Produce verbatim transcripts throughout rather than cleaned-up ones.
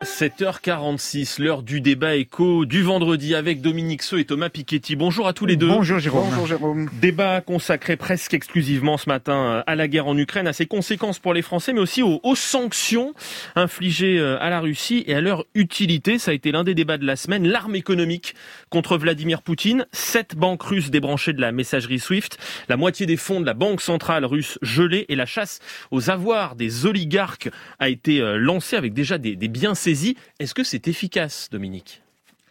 sept heures quarante-six, l'heure du débat éco du vendredi avec Dominique Seux et Thomas Piketty. Bonjour à tous les deux. Bonjour Jérôme. Bonjour Jérôme. Débat consacré presque exclusivement ce matin à la guerre en Ukraine, à ses conséquences pour les Français, mais aussi aux, aux sanctions infligées à la Russie et à leur utilité. Ça a été l'un des débats de la semaine. L'arme économique contre Vladimir Poutine. Sept banques russes débranchées de la messagerie SWIFT. La moitié des fonds de la banque centrale russe gelés et la chasse aux avoirs des oligarques a été lancée avec déjà des, des biens saisis. Est-ce que c'est efficace, Dominique ?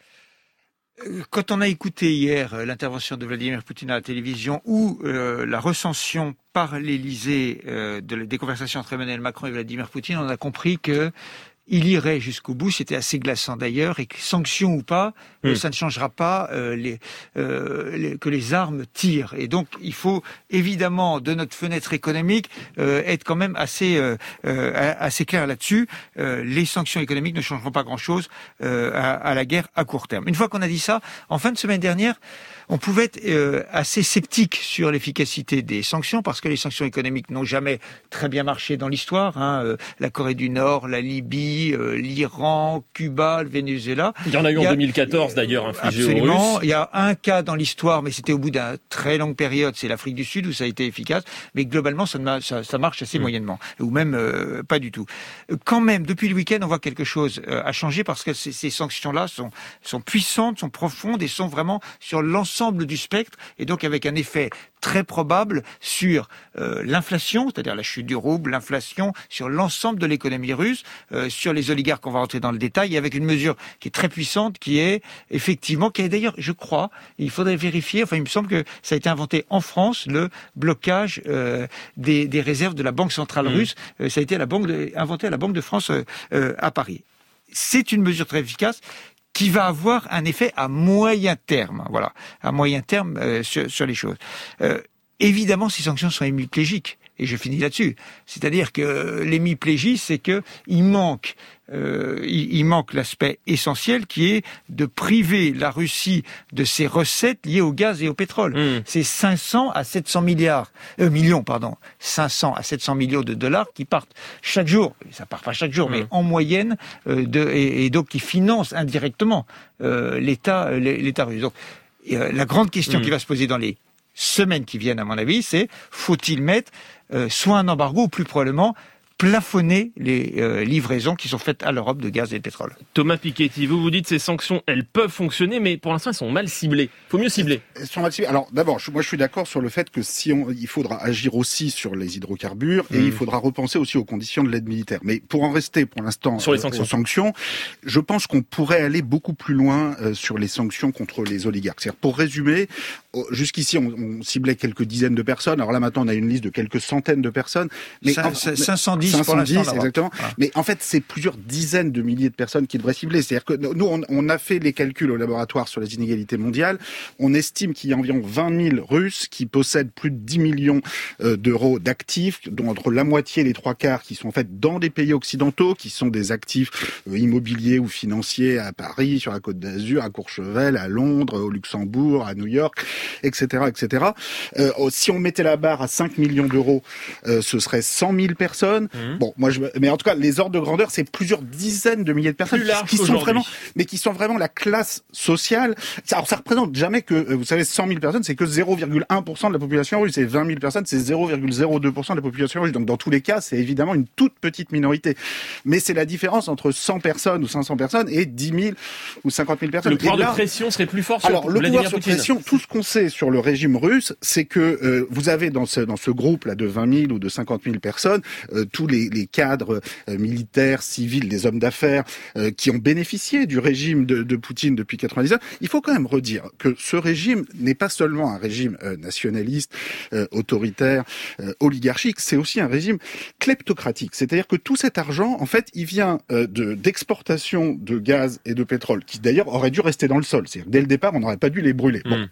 Quand on a écouté hier l'intervention de Vladimir Poutine à la télévision ou euh, la recension par l'Élysée euh, de, des conversations entre Emmanuel Macron et Vladimir Poutine, on a compris que il irait jusqu'au bout, c'était assez glaçant d'ailleurs, et que sanctions ou pas, mmh. ça ne changera pas euh, les, euh, les, que les armes tirent. Et donc, il faut évidemment, de notre fenêtre économique, euh, être quand même assez euh, euh, assez clair là-dessus. Euh, les sanctions économiques ne changeront pas grand-chose euh, à, à la guerre à court terme. Une fois qu'on a dit ça, en fin de semaine dernière, on pouvait être euh, assez sceptique sur l'efficacité des sanctions, parce que les sanctions économiques n'ont jamais très bien marché dans l'histoire. Hein, euh, la Corée du Nord, la Libye, euh, l'Iran, Cuba, le Venezuela. Il y en a eu en deux mille quatorze d'ailleurs, infligé aux Russes. Absolument. Il y a un cas dans l'histoire, mais c'était au bout d'une très longue période, c'est l'Afrique du Sud où ça a été efficace. Mais globalement, ça, ça, ça marche assez mmh. moyennement, ou même euh, pas du tout. Quand même, depuis le week-end, on voit quelque chose euh, a changé, parce que ces, ces sanctions-là sont, sont puissantes, sont profondes et sont vraiment sur l'ensemble du spectre, et donc avec un effet très probable sur euh, l'inflation, c'est-à-dire la chute du rouble, l'inflation, sur l'ensemble de l'économie russe, euh, sur les oligarques, on va rentrer dans le détail, et avec une mesure qui est très puissante, qui est effectivement, qui est d'ailleurs, je crois, il faudrait vérifier, enfin il me semble que ça a été inventé en France, le blocage euh, des, des réserves de la Banque centrale mmh. russe, euh, ça a été à la banque de, inventé à la Banque de France euh, euh, à Paris. C'est une mesure très efficace, qui va avoir un effet à moyen terme, voilà, à moyen terme euh, sur, sur les choses. Euh, évidemment, ces sanctions sont hémiplégiques, et je finis là-dessus. C'est-à-dire que l'hémiplégie, c'est que il manque, euh, il, il manque l'aspect essentiel qui est de priver la Russie de ses recettes liées au gaz et au pétrole. Mmh. C'est cinq cents à sept cents milliards, euh, millions, pardon, cinq cents à sept cents millions de dollars qui partent chaque jour. Ça part pas chaque jour, mmh. mais en moyenne, euh, de, et, et donc qui financent indirectement euh, l'État, l'État russe. Donc, euh, la grande question mmh. qui va se poser dans les semaines qui viennent, à mon avis, c'est faut-il mettre euh, soit un embargo, ou plus probablement plafonner les euh, livraisons qui sont faites à l'Europe de gaz et de pétrole. Thomas Piketty, vous vous dites ces sanctions, elles peuvent fonctionner, mais pour l'instant, elles sont mal ciblées. Il faut mieux cibler. Elles sont mal ciblées. Alors d'abord, je, moi je suis d'accord sur le fait que si on, il faudra agir aussi sur les hydrocarbures, mmh. et il faudra repenser aussi aux conditions de l'aide militaire. Mais pour en rester pour l'instant sur les sanctions. aux sanctions, je pense qu'on pourrait aller beaucoup plus loin euh, sur les sanctions contre les oligarques. C'est-à-dire, pour résumer, jusqu'ici on, on ciblait quelques dizaines de personnes. Alors là maintenant, on a une liste de quelques centaines de personnes. Mais Ça, en, cinq cent dix cinq cent dix, pour l'instant, exactement. Voilà. Mais en fait, c'est plusieurs dizaines de milliers de personnes qui devraient cibler. C'est-à-dire que nous, on, on a fait les calculs au laboratoire sur les inégalités mondiales. On estime qu'il y a environ vingt mille Russes qui possèdent plus de dix millions euh, d'euros d'actifs, dont entre la moitié et les trois quarts qui sont en fait dans des pays occidentaux, qui sont des actifs euh, immobiliers ou financiers à Paris, sur la Côte d'Azur, à Courchevel, à Londres, au Luxembourg, à New York, et cetera, et cetera. Euh, si on mettait la barre à cinq millions d'euros, euh, ce serait cent mille personnes. Mmh. Bon, moi, je, mais en tout cas, les ordres de grandeur, c'est plusieurs dizaines de milliers de personnes qui sont vraiment, mais qui sont vraiment la classe sociale. Alors, ça représente jamais que, vous savez, cent mille personnes, c'est que zéro virgule un pour cent de la population russe. Et vingt mille personnes, c'est zéro virgule zéro deux pour cent de la population russe. Donc, dans tous les cas, c'est évidemment une toute petite minorité. Mais c'est la différence entre cent personnes ou cinq cents personnes et dix mille ou cinquante mille personnes. Le pouvoir là, de pression serait plus fort sur alors, le Vladimir pouvoir de Poutine. pression, tout ce qu'on sait sur le régime russe, c'est que euh, vous avez dans ce dans ce groupe là de vingt mille ou de cinquante mille personnes euh, tous les, les cadres euh, militaires, civils, des hommes d'affaires euh, qui ont bénéficié du régime de, de Poutine depuis quatre-vingt-dix ans. Il faut quand même redire que ce régime n'est pas seulement un régime euh, nationaliste, euh, autoritaire, euh, oligarchique, c'est aussi un régime kleptocratique. C'est-à-dire que tout cet argent, en fait, il vient euh, de d'exportation de gaz et de pétrole, qui d'ailleurs aurait dû rester dans le sol. C'est-à-dire que dès le départ, on n'aurait pas dû les brûler. Bon, on les, nous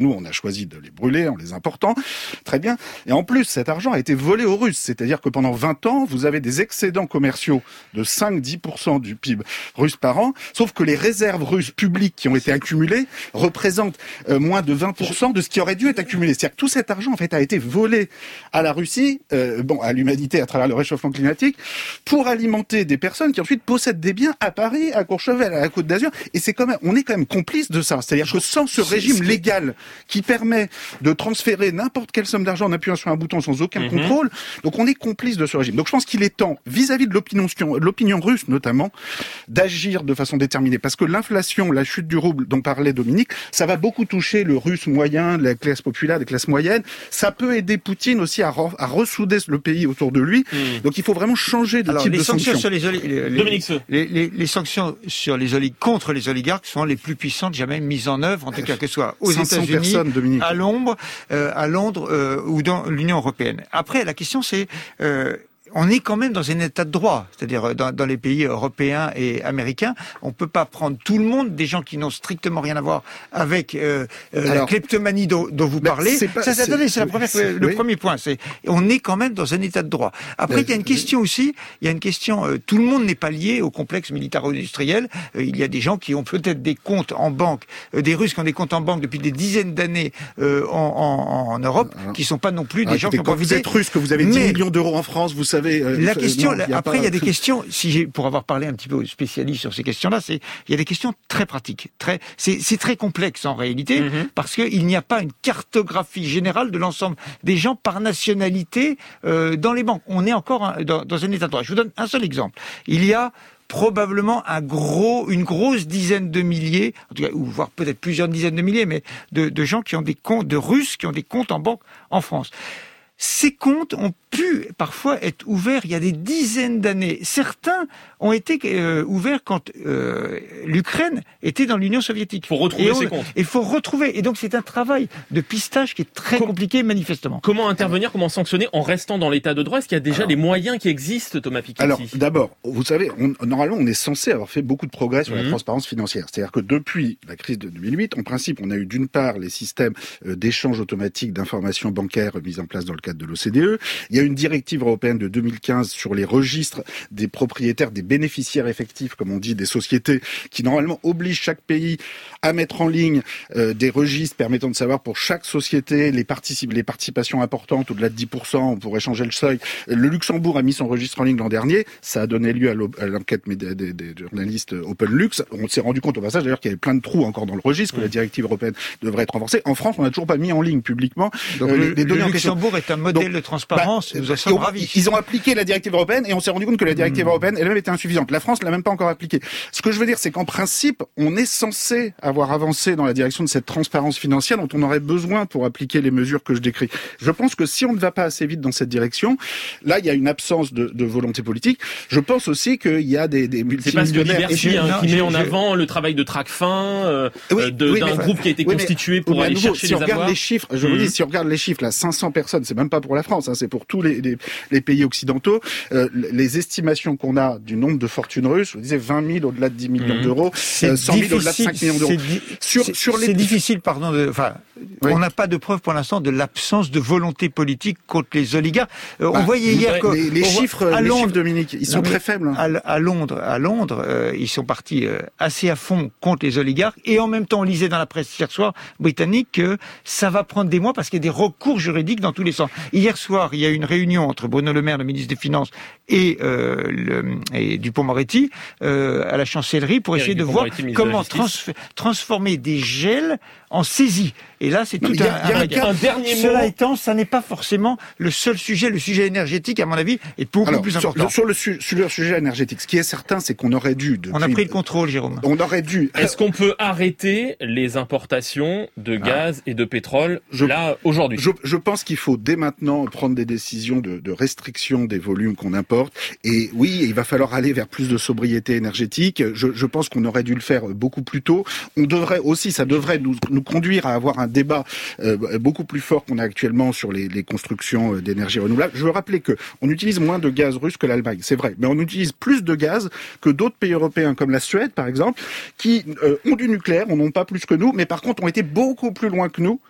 nous, on a choisi de les brûler en les important. Très bien. Et en plus, cet argent a été volé aux Russes. C'est-à-dire que pendant vingt ans, vous avez des excédents commerciaux de cinq à dix pour cent du P I B russe par an, sauf que les réserves russes publiques qui ont été accumulées représentent euh, moins de vingt pour cent de ce qui aurait dû être accumulé. C'est-à-dire que tout cet argent, en fait, a été volé à la Russie, euh, bon, à l'humanité à travers le réchauffement climatique, pour alimenter des personnes qui ensuite possèdent des biens à Paris, à Courchevel, à la Côte d'Azur. Et c'est quand même, on est quand même complice de ça. C'est-à-dire que sans ce régime légal qui permet de transférer n'importe quelle somme d'argent en appuyant sur un bouton sans aucun mmh. contrôle, donc on est complice de ce régime. Donc je pense qu'il est temps, vis-à-vis de l'opinion, l'opinion russe notamment, d'agir de façon déterminée. Parce que l'inflation, la chute du rouble dont parlait Dominique, ça va beaucoup toucher le russe moyen, la classe populaire, les classes moyennes. Ça peut aider Poutine aussi à, re, à ressouder le pays autour de lui. Mmh. Donc il faut vraiment changer de Alors, type les de sanctions. sanctions. Sur les, oli- les, Dominique les, les, les sanctions sur les oli- contre les oligarques sont les plus puissantes jamais mises en œuvre, en tout cas que ce soit aux États-Unis, personnes, à Londres, euh, à Londres euh, ou dans l'Union européenne. Après, la question c'est euh, on est quand même dans un état de droit, c'est-à-dire dans, dans les pays européens et américains, on peut pas prendre tout le monde, des gens qui n'ont strictement rien à voir avec euh, Alors, la kleptomanie dont, dont vous parlez. Pas, ça, c'est, attendez, c'est la oui, première, c'est, le oui. premier point. C'est on est quand même dans un état de droit. Après, il y a une question aussi. Il y a une question. Euh, tout le monde n'est pas lié au complexe militaro-industriel. Euh, il y a des gens qui ont peut-être des comptes en banque, euh, des Russes qui ont des comptes en banque depuis des dizaines d'années euh, en, en, en Europe, Alors, qui sont pas non plus des ah, gens écoutez, qui ont quand profité. vous êtes russe, que vous avez dix Mais, millions d'euros en France, vous savez. Euh, la question. non, la, y a après, pas... il y a des questions. Si j'ai, pour avoir parlé un petit peu aux spécialistes sur ces questions-là, c'est il y a des questions très pratiques. Très, c'est, c'est très complexe en réalité mm-hmm. parce qu'il n'y a pas une cartographie générale de l'ensemble des gens par nationalité euh, dans les banques. On est encore un, dans, dans un état de droit. Je vous donne un seul exemple. Il y a probablement un gros, une grosse dizaine de milliers, en tout cas, ou voire peut-être plusieurs dizaines de milliers, mais de, de gens qui ont des comptes, de Russes qui ont des comptes en banque en France. Ces comptes ont pu parfois être ouverts il y a des dizaines d'années. Certains ont été euh, ouverts quand euh, l'Ukraine était dans l'Union soviétique. Pour retrouver on, ces comptes. Il faut retrouver. Et donc c'est un travail de pistage qui est très Com- compliqué manifestement. Comment intervenir, comment sanctionner en restant dans l'état de droit ? Est-ce qu'il y a déjà Alors, les moyens qui existent, Thomas Piketty ? Alors d'abord, vous savez, on, normalement on est censé avoir fait beaucoup de progrès sur mmh. la transparence financière. C'est-à-dire que depuis la crise de deux mille huit, en principe, on a eu d'une part les systèmes euh, d'échange automatique d'informations bancaires mis en place dans le cadre de l'O C D E. Il y a une directive européenne de deux mille quinze sur les registres des propriétaires, des bénéficiaires effectifs, comme on dit, des sociétés, qui normalement oblige chaque pays à mettre en ligne euh, des registres permettant de savoir pour chaque société les, particip- les participations importantes, au-delà de dix pour cent, on pourrait changer le seuil. Le Luxembourg a mis son registre en ligne l'an dernier, ça a donné lieu à, à l'enquête des, des, des journalistes OpenLux. On s'est rendu compte au passage d'ailleurs qu'il y avait plein de trous encore dans le registre, que mmh. la directive européenne devrait être renforcée. En France, on n'a toujours pas mis en ligne publiquement Donc, euh, le, les, les données le en question. Luxembourg est un modèle Donc, de transparence, bah, nous en sommes ravis. Ils ont appliqué la directive européenne et on s'est rendu compte que la directive mmh. européenne elle-même était insuffisante. La France l'a même pas encore appliquée. Ce que je veux dire, c'est qu'en principe, on est censé avoir avancé dans la direction de cette transparence financière dont on aurait besoin pour appliquer les mesures que je décris. Je pense que si on ne va pas assez vite dans cette direction, là, il y a une absence de, de volonté politique. Je pense aussi qu'il y a des, des multimillionnaires... C'est pas ce que hein, qui met en je... avant le travail de Tracfin, euh, oui, de, oui, d'un mais, groupe qui a été oui, constitué mais, pour aller nouveau, chercher si les avoirs. Si on regarde les chiffres, je mmh. vous dis, si on regarde les chiffres, là, cinq cents personnes, c'est même pas pour la France, hein, c'est pour tous les, les, les pays occidentaux. Euh, les estimations qu'on a du nombre de fortunes russes, je vous disais vingt mille au-delà de dix millions mmh. d'euros, euh, cent mille au-delà de cinq millions d'euros. Di- sur, c'est, sur les... c'est difficile, pardon, de, enfin, oui. on n'a pas de preuve pour l'instant de l'absence de volonté politique contre les oligarques. Euh, bah, on voyait hier que les, les chiffres, à les Londres, chiffres, Dominique, ils sont très faibles. À, à Londres, à Londres, euh, ils sont partis euh, assez à fond contre les oligarques, et en même temps, on lisait dans la presse hier soir britannique que ça va prendre des mois parce qu'il y a des recours juridiques dans tous les sens. Hier soir, il y a eu une réunion entre Bruno Le Maire, le ministre des Finances, et, euh, le, et Dupond-Moretti euh, à la chancellerie pour essayer de voir comment trans- transformer des gels en saisie. Et là, c'est tout il y a, un, il y a un, un, un, un dernier Cela mot. étant, ça n'est pas forcément le seul sujet. Le sujet énergétique, à mon avis, est beaucoup Alors, plus important. Sur, sur, le, su- sur le sujet énergétique, ce qui est certain, c'est qu'on aurait dû... Depuis, on a pris le contrôle, Jérôme. On aurait dû... Est-ce qu'on peut arrêter les importations de gaz ah. et de pétrole, je, là, aujourd'hui ? je, je pense qu'il faut, dès maintenant, prendre des décisions de, de restriction des volumes qu'on importe. Et oui, il va falloir aller vers plus de sobriété énergétique. Je, je pense qu'on aurait dû le faire beaucoup plus tôt. On devrait aussi, ça devrait nous, nous conduire à avoir un débat euh, beaucoup plus fort qu'on a actuellement sur les, les constructions d'énergie renouvelable. Je veux rappeler que on utilise moins de gaz russe que l'Allemagne, c'est vrai, mais on utilise plus de gaz que d'autres pays européens, comme la Suède, par exemple, qui euh, ont du nucléaire, on n'en a pas plus que nous, mais par contre ont été beaucoup plus loin que nous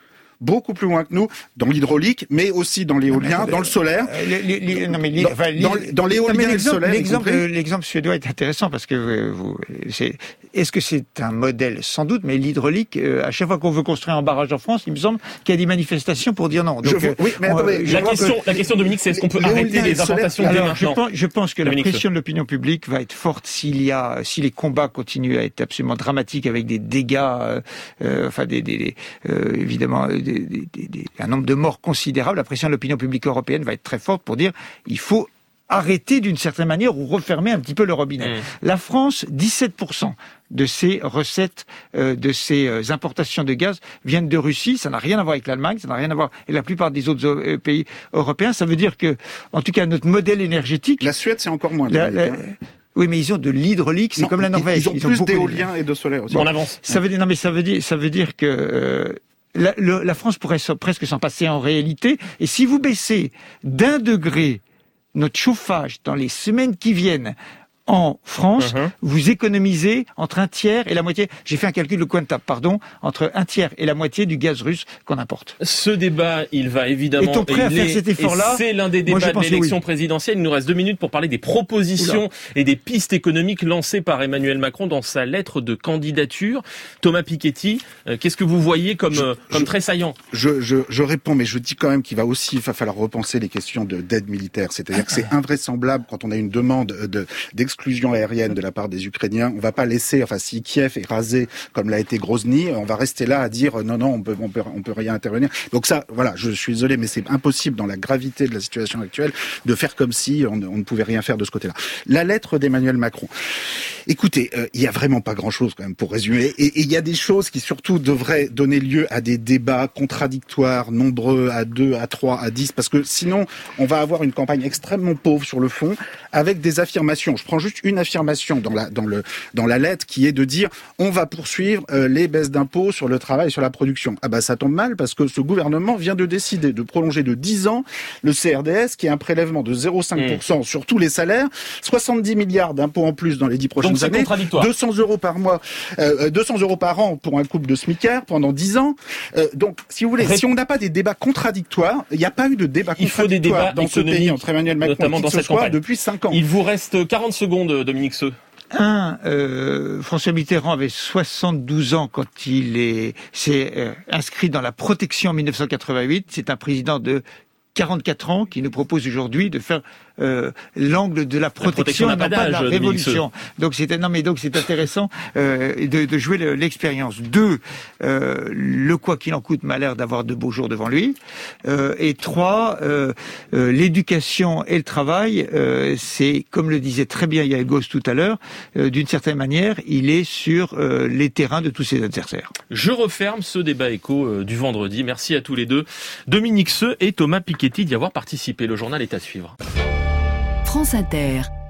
beaucoup plus loin que nous dans l'hydraulique, mais aussi dans l'éolien, dans le solaire. Les, les, les, non mais les, dans, enfin, les, dans, dans l'éolien et le solaire. L'exemple, l'exemple suédois est intéressant parce que euh, vous, c'est, est-ce que c'est un modèle? Sans doute, mais l'hydraulique, euh, à chaque fois qu'on veut construire un barrage en France, il me semble qu'il y a des manifestations pour dire non. Donc, je, oui, mais on, attendez, la, question, que, la question, Dominique, c'est est-ce qu'on peut arrêter les importations dès maintenant? Je pense, je pense que Dominique la pression de l'opinion publique va être forte s'il y a, si les combats continuent à être absolument dramatiques avec des dégâts, euh, euh, enfin des, des, des euh, évidemment des, des, des, des, un nombre de morts considérable. La pression de l'opinion publique européenne va être très forte pour dire il faut arrêter d'une certaine manière ou refermer un petit peu le robinet. Mmh. La France, dix-sept pour cent de ses recettes, euh, de ses euh, importations de gaz viennent de Russie. Ça n'a rien à voir avec l'Allemagne, ça n'a rien à voir avec la plupart des autres euh, pays européens. Ça veut dire que, en tout cas, notre modèle énergétique... La Suède, c'est encore moins. La, la, oui, mais ils ont de l'hydraulique, c'est non, comme la Norvège. Ils ont, ils ont plus d'éolien et de solaire aussi. On avance. Ça veut dire, non, mais ça veut dire, ça veut dire que... Euh, La, le, la France pourrait so, presque s'en passer en réalité. Et si vous baissez d'un degré notre chauffage dans les semaines qui viennent en France, uh-huh. vous économisez entre un tiers et la moitié, j'ai fait un calcul de quantable, pardon, entre un tiers et la moitié du gaz russe qu'on importe. Ce débat, il va évidemment... Est-on prêt à faire cet effort-là ? C'est l'un des débats Moi, de l'élection oui. présidentielle. Il nous reste deux minutes pour parler des propositions Oula. et des pistes économiques lancées par Emmanuel Macron dans sa lettre de candidature. Thomas Piketty, euh, qu'est-ce que vous voyez comme, je, euh, comme je, très saillant ? je, je, je réponds, mais je dis quand même qu'il va aussi il va falloir repenser les questions de, d'aide militaire. C'est-à-dire que c'est invraisemblable quand on a une demande de, d'exclusion aérienne de la part des Ukrainiens. On va pas laisser, enfin, si Kiev est rasé comme l'a été Grozny, on va rester là à dire non, non, on peut, on peut, on peut rien intervenir. Donc ça, voilà, je suis désolé, mais c'est impossible dans la gravité de la situation actuelle de faire comme si on, on ne pouvait rien faire de ce côté-là. La lettre d'Emmanuel Macron. Écoutez, euh, il y a vraiment pas grand-chose quand même pour résumer. Et il y a des choses qui surtout devraient donner lieu à des débats contradictoires, nombreux, à deux, à trois, à dix, parce que sinon, on va avoir une campagne extrêmement pauvre sur le fond, avec des affirmations. Je prends juste une affirmation dans la, dans le, dans la lettre qui est de dire on va poursuivre euh, les baisses d'impôts sur le travail et sur la production. Ah bah ça tombe mal parce que ce gouvernement vient de décider de prolonger de dix ans le C R D S qui est un prélèvement de zéro virgule cinq pour cent mmh. sur tous les salaires, soixante-dix milliards d'impôts en plus dans les dix prochaines années, deux cents euros par mois, euh, deux cents euros par an pour un couple de smicards pendant dix ans. Euh, donc si vous voulez, Ré... si on n'a pas des débats contradictoires, il n'y a pas eu de débat il contradictoire faut des débats dans ce pays entre Emmanuel Macron notamment et dans qui que cette ce soit campagne. Depuis cinq ans. Il vous reste quarante secondes, Dominique Seux. Un, euh, François Mitterrand avait soixante-douze ans quand il est, s'est euh, inscrit dans la protection en dix-neuf cent quatre-vingt-huit. C'est un président de quarante-quatre ans qui nous propose aujourd'hui de faire euh, l'angle de la protection, la protection et non pas de la révolution. Donc c'est non mais donc c'est intéressant euh, de, de jouer le, l'expérience. Deux, euh, le quoi qu'il en coûte m'a l'air d'avoir de beaux jours devant lui. Euh, et trois, euh, euh, l'éducation et le travail, euh, c'est comme le disait très bien Yael Gauss tout à l'heure, euh, d'une certaine manière, il est sur euh, les terrains de tous ses adversaires. Je referme ce débat écho euh, du vendredi. Merci à tous les deux, Dominique Seux et Thomas Piketty, d'y avoir participé. Le journal est à suivre. France Inter.